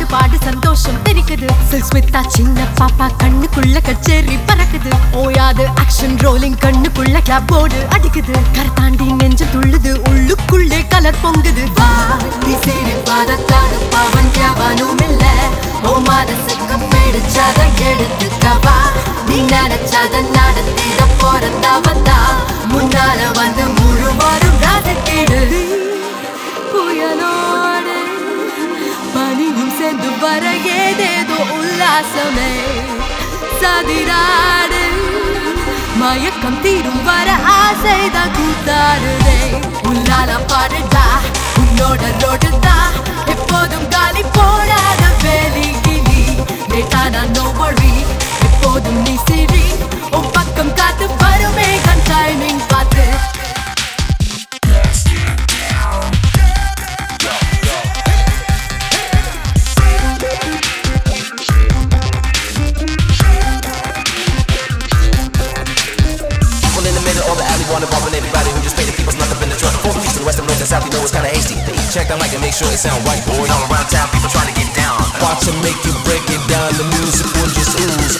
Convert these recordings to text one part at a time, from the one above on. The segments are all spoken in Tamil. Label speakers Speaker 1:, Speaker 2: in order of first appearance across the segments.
Speaker 1: பாடு சந்தோஷம் தெரிக்குது. ஸ்மிதா சின்ன பாப்பா கண்ணுக்குள்ள கச்சேரி பறக்குது. ஓயாது ஆக்ஷன் ரோலிங் கண்ணுக்குள்ள கிளாப் போர்டு அடிக்குது. கரத்தாண்டி நெஞ்சு துள்ளுது, உள்ளுக்குள்ளே கலர் பொங்குது. வா நீ சீரி பாதத்தாடு பாவன் யாவானும் இல்ல. ஓ மனசுக்கு பிடிச்சத எடுத்துக்கவா. நீ நினைச்சத நடத்திட போறதவதா. முன்னால வந்து முழுவதும் ராஜக்கீடு. புயலோடு பனியும் சேர்ந்து வர ஏதேதோ உல்லாசமே. சதிராடு மயக்கம் தீரும் வர ஆசைதான் கூத்தாடுதே. உள்ளால பாடுடா உன்னோட ரோடுதா. எப்போதும் காலி போடாத வேலிகிளி. லேட்டானா நோ வரி, எப்போதும் நீ சிரி. உன் பக்கம் காத்து வருமே கண் டைமிங் பார்த்து.
Speaker 2: Wanna bump with anybody who just pay the people snuck up in the truck. For the east to the west, the north and south, you know it's kinda hasty. The eat check, I like it, make sure it sound right, boy. All around town, people trying to get down. Watch them make you break it down, the music will just ooze.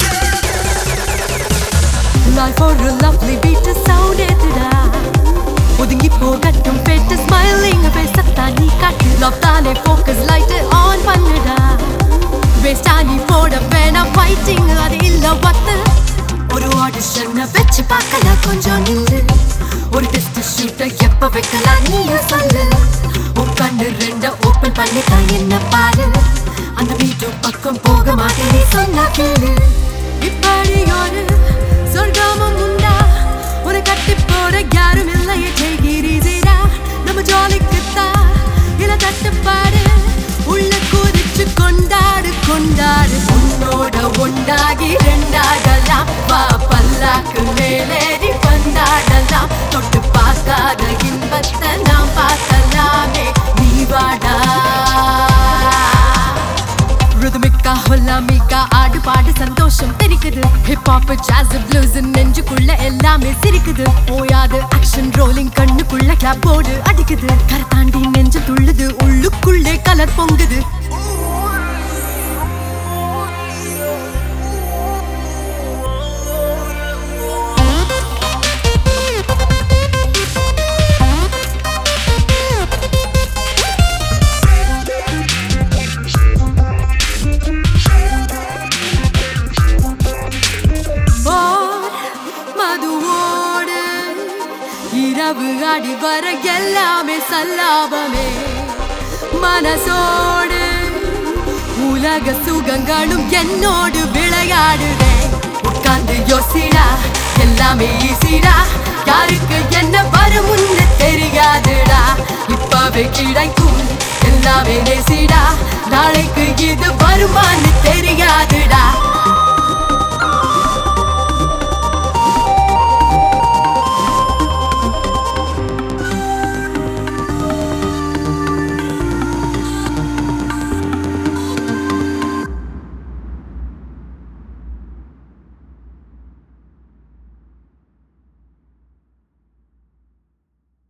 Speaker 1: Life for a lovely beat to sound etda. ஒதுங்கி போகட்டும் பெட்டு ஸ்மைலிங் பேசத்தா நீ காட்டு. லவ் தானே ஃபோக்கஸ் லைட் ஆன் பண்ணுடா. வேஸ்டா நீ போட வேணாம் ஃபைட்டிங், அது இல்ல வத்து. ஒரு ஆடிஷனை வச்சு பார்க்கலாம் கொஞ்சம் நில்லு. ஒரு டெஸ்ட் ஷூட்டை எப்ப வைக்கலாம் நீயும் சொல்லு. உன் கண்ணு ரெண்ட ஓப்பன் பண்ணிட்டா என்ன பாரு. அந்த வீட்டு பக்கம் போக மாட்டேன் நீ சொன்னா கேளு. இப்படி ஒரு சொர்க்கமும் உண்டா. ஒரு கட்டி போட யாரும் இல்லையே செய்கிறீரா. நம்ம ஜாலிக்குத்தா இல தட்டுப்பாடு. உள்ள குதிச்சு கொண்டாடு கொண்டாடு. உன்னோட ஒண்டாகி ரெண்டாகலாம். வா பல்லாக்கு மேலேறி கொண்டாடலாம். தொட்டு பார்க்காத இன்பத்தை நாம் பார்க்கலாமே. நீ வாடா ரிதமிக்கா ஹொல்லாமிக்கா ஆடு பாடு சந்தோஷம் தெரிக்குது. ஹிப்ஹாப் ஜாஸ் ப்ளூஸ் நெஞ்சுக்குள்ள எல்லாமே சிரிக்குது. ஓயாது ஆக்ஷன் ரோலிங் கண்ணுக்குள்ள கிளாப் போர்டு அடிக்குது. கரத்தாண்டி நெஞ்சு துள்ளுது, உள்ளுக்குள்ளே கலர் பொங்குது. இரவு அடி வர எல்லாமே சல்லாபமே. மனசோடு உலக சுகங்களும் என்னோடு விளையாடுதே. உட்கார்ந்து யோசிடா எல்லாமே ஈசிடா. யாருக்கு என்ன வருமுன்னு தெரியாதுடா. இப்பவே கிடைக்கும் எல்லாமே நேசிடா. நாளைக்கு இது வருமானு